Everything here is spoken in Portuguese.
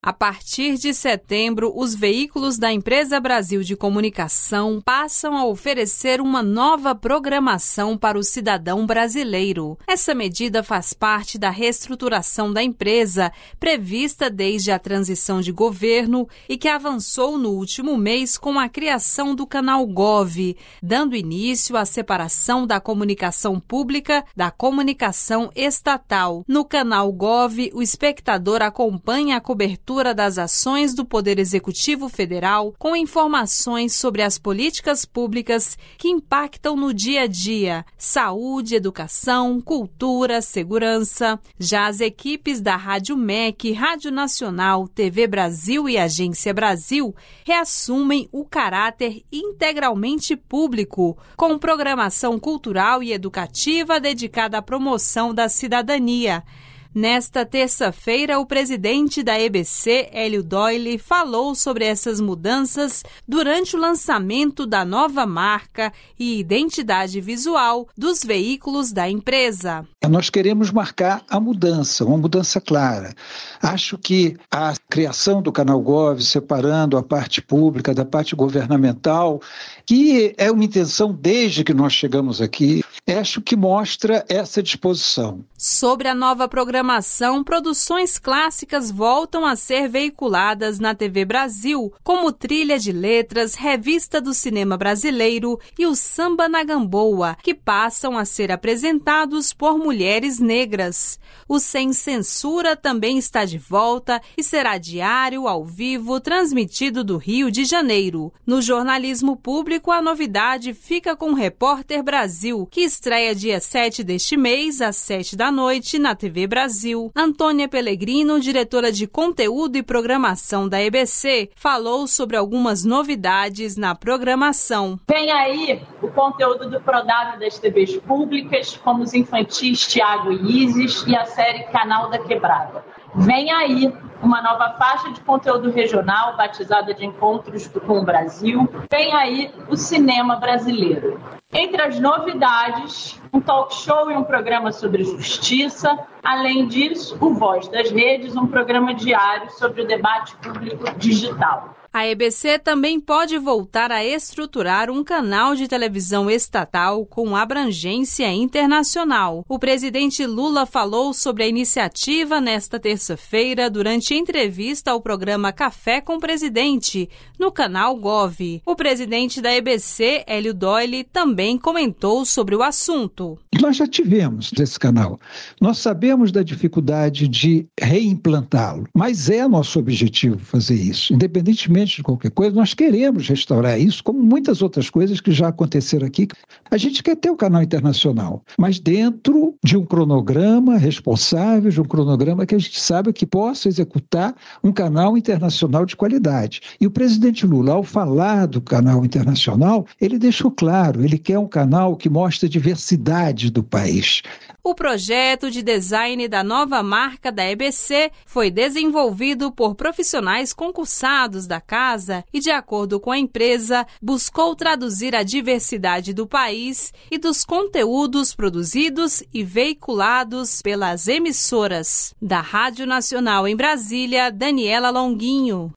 A partir de setembro, os veículos da Empresa Brasil de Comunicação passam a oferecer uma nova programação para o cidadão brasileiro. Essa medida faz parte da reestruturação da empresa, prevista desde a transição de governo e que avançou no último mês com a criação do canal Gov, dando início à separação da comunicação pública da comunicação estatal. No canal Gov, o espectador acompanha a cobertura das ações do Poder Executivo Federal com informações sobre as políticas públicas que impactam no dia a dia, saúde, educação, cultura, segurança. Já as equipes da Rádio MEC, Rádio Nacional, TV Brasil e Agência Brasil reassumem o caráter integralmente público, com programação cultural e educativa dedicada à promoção da cidadania. Nesta terça-feira, o presidente da EBC, Hélio Doyle, falou sobre essas mudanças durante o lançamento da nova marca e identidade visual dos veículos da empresa. Nós queremos marcar a mudança, uma mudança clara. Acho que a criação do canal Gov, separando a parte pública da parte governamental, que é uma intenção desde que nós chegamos aqui, acho que mostra essa disposição. Sobre a nova programação, produções clássicas voltam a ser veiculadas na TV Brasil, como Trilha de Letras, Revista do Cinema Brasileiro e o Samba na Gamboa, que passam a ser apresentados por mulheres negras. O Sem Censura também está de volta e será diário, ao vivo, transmitido do Rio de Janeiro. No jornalismo público, a novidade fica com o Repórter Brasil, que estreia dia 7 deste mês, às 7 da noite, na TV Brasil. Antônia Pellegrino, diretora de conteúdo e programação da EBC, falou sobre algumas novidades na programação. Vem aí o conteúdo do Prodab das TVs públicas, como os infantis Tiago e Isis e a série Canal da Quebrada. Vem aí uma nova faixa de conteúdo regional, batizada de Encontros com o Brasil. Vem aí o cinema brasileiro. Entre as novidades, um talk show e um programa sobre justiça. Além disso, o Voz das Redes, um programa diário sobre o debate público digital. A EBC também pode voltar a estruturar um canal de televisão estatal com abrangência internacional. O presidente Lula falou sobre a iniciativa nesta terça-feira durante entrevista ao programa Café com o Presidente, no canal Gov. O presidente da EBC, Hélio Doyle, também comentou sobre o assunto. Nós já tivemos esse canal. Nós sabemos da dificuldade de reimplantá-lo, mas é nosso objetivo fazer isso. Independentemente de qualquer coisa, nós queremos restaurar isso, como muitas outras coisas que já aconteceram aqui. A gente quer ter um canal internacional, mas dentro de um cronograma responsável, de um cronograma que a gente sabe que possa executar um canal internacional de qualidade. E o presidente Lula, ao falar do canal internacional, ele deixou claro, ele quer um canal que mostre a diversidade do país. O projeto de design da nova marca da EBC foi desenvolvido por profissionais concursados da casa e, de acordo com a empresa, buscou traduzir a diversidade do país e dos conteúdos produzidos e veiculados pelas emissoras. Da Rádio Nacional em Brasília, Daniela Longuinho.